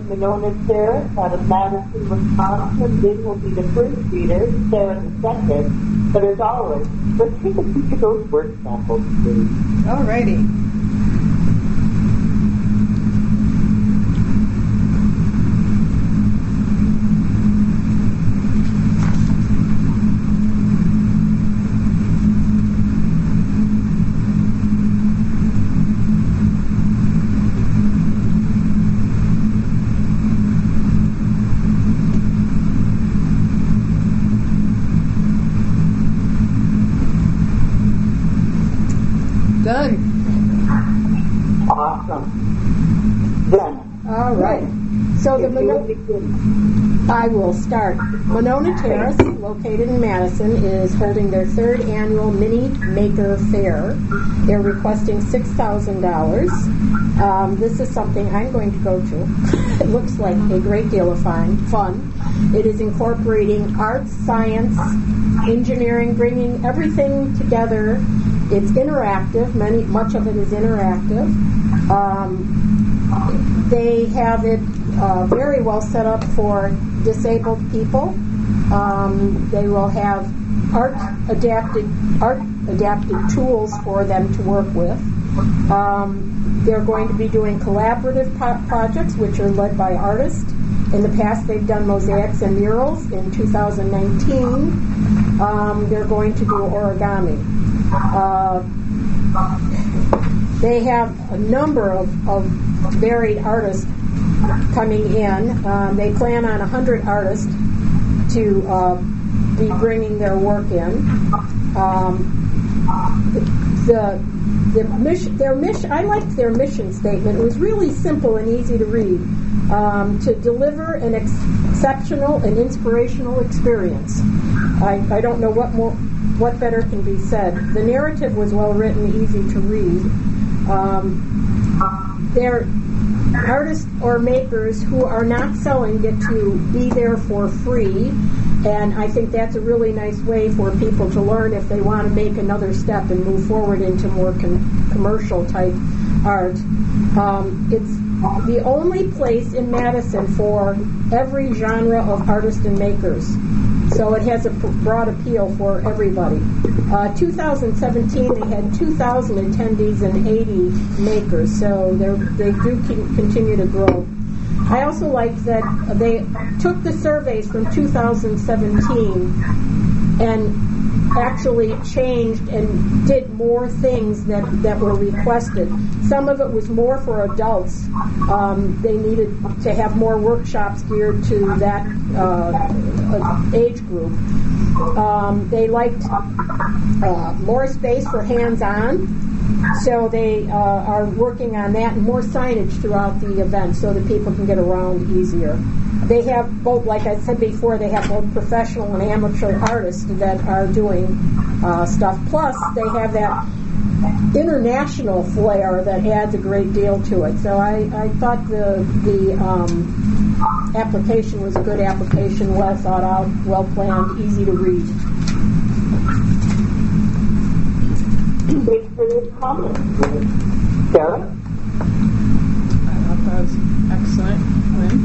Monona Terrace out of Madison, Wisconsin. Lynn will be the first reader, Sarah the second. But as always, let's take a peek at those work samples, please. Alrighty. Done. Awesome. Done. All right. So I will start. Monona Terrace, located in Madison, is holding their third annual Mini Maker Fair. They're requesting $6,000. This is something I'm going to go to. It looks like a great deal of fun. It is incorporating arts, science, engineering, bringing everything together. It's interactive. Much of it is interactive. They have it very well set up for disabled people. They will have art adapted tools for them to work with. They're going to be doing collaborative projects, which are led by artists. In the past, they've done mosaics and murals. In 2019, they're going to do origami. They have a number of varied artists coming in. They plan on 100 artists to be bringing their work in. Their mission. I liked their mission statement. It was really simple and easy to read. To deliver an exceptional and inspirational experience. I don't know what better can be said. The narrative was well written, easy to read. They're artists or makers who are not selling get to be there for free, and I think that's a really nice way for people to learn if they want to make another step and move forward into more commercial type art. It's the only place in Madison for every genre of artists and makers. So it has a broad appeal for everybody. 2017, they had 2,000 attendees and 80 makers, so they do continue to grow. I also like that they took the surveys from 2017 and actually changed and did more things that were requested. Some of it was more for adults. They needed to have more workshops geared to that age group. They liked more space for hands-on, so they are working on that and more signage throughout the event so that people can get around easier. They have both, like I said before, they have both professional and amateur artists that are doing stuff. Plus, they have that international flair that adds a great deal to it. So I thought the application was a good application, well thought out, well planned, easy to read. Thanks for this comment. Sarah? I thought that was excellent, Lynn.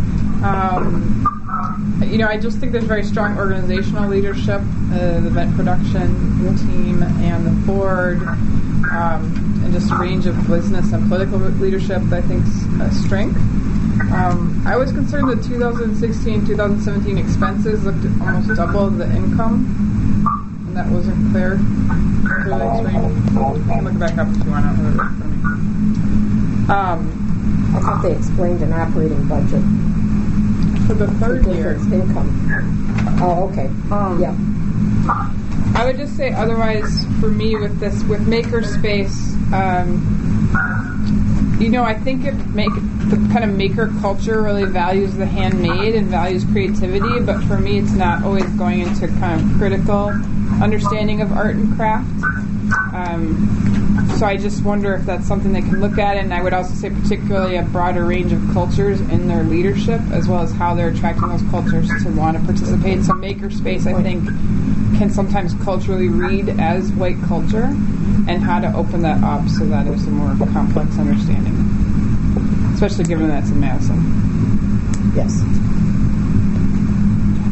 I just think there's very strong organizational leadership, the event production team and the board, and just a range of business and political leadership that I think is a strength. I was concerned that 2016-2017 expenses looked at almost double the income, and that wasn't clearly explained. You can look back up if you want. I don't have it right for me. I thought they explained an operating budget. For the third year. Income. Oh, okay. Yeah. I would just say otherwise for me with Makerspace, I think the kind of maker culture really values the handmade and values creativity, but for me it's not always going into kind of critical understanding of art and craft. So I just wonder if that's something they can look at, and I would also say particularly a broader range of cultures in their leadership, as well as how they're attracting those cultures to want to participate. So Makerspace, I think, can sometimes culturally read as white culture, and how to open that up so that there's a more complex understanding, especially given that it's in Madison.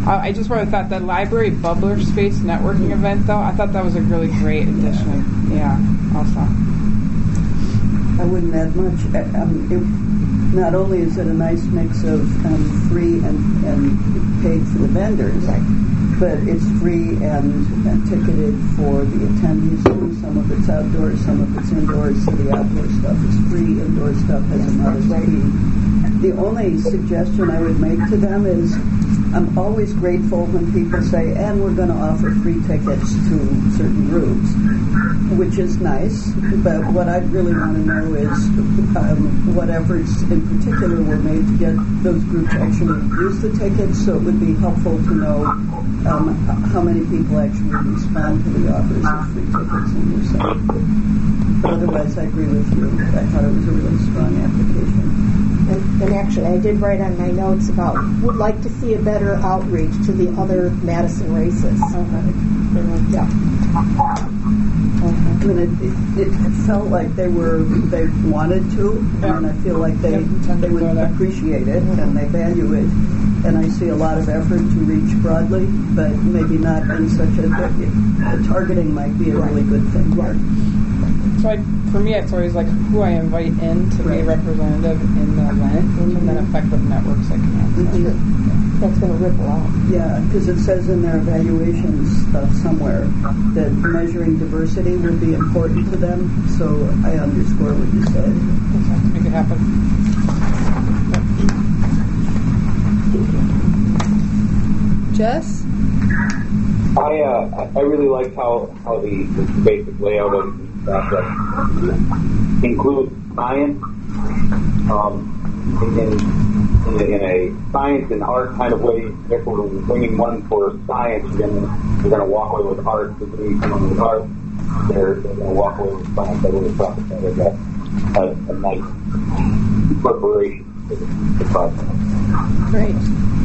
I just really thought that library bubbler space networking event, though, I thought that was a really great addition. Yeah, also. I wouldn't add much. Not only is it a nice mix of free and paid for the vendors, but it's free and ticketed for the attendees too. Some of it's outdoors, some of it's indoors. So the outdoor stuff is free, indoor stuff has a modest fee. The only suggestion I would make to them is I'm always grateful when people say, and we're going to offer free tickets to certain groups, which is nice, but what I'd really want to know is what efforts in particular were made to get those groups to actually use the tickets, so it would be helpful to know how many people actually respond to the offers of free tickets in your site. But otherwise, I agree with you. I thought it was a really strong application. And actually, I did write on my notes about would like to see a better outreach to the other Madison races. Yeah. I mean, it felt like they wanted to, and I feel like they would appreciate it and they value it. And I see a lot of effort to reach broadly, but maybe not in such a targeting might be a really good thing. Right. So for me, it's always like who I invite in to be a representative in the event, and then affect what networks I can access. That's going to ripple out. Yeah, because it says in their evaluations somewhere that measuring diversity would be important to them, so I underscore what you said. Make it happen. Jess? I really liked how the basic layout of the process includes science in a science and art kind of way. If we're bringing one for science, you're going to walk away with art. If you're bringing someone with art, they're going to walk away with science. I really thought that was a nice preparation for the process. Great.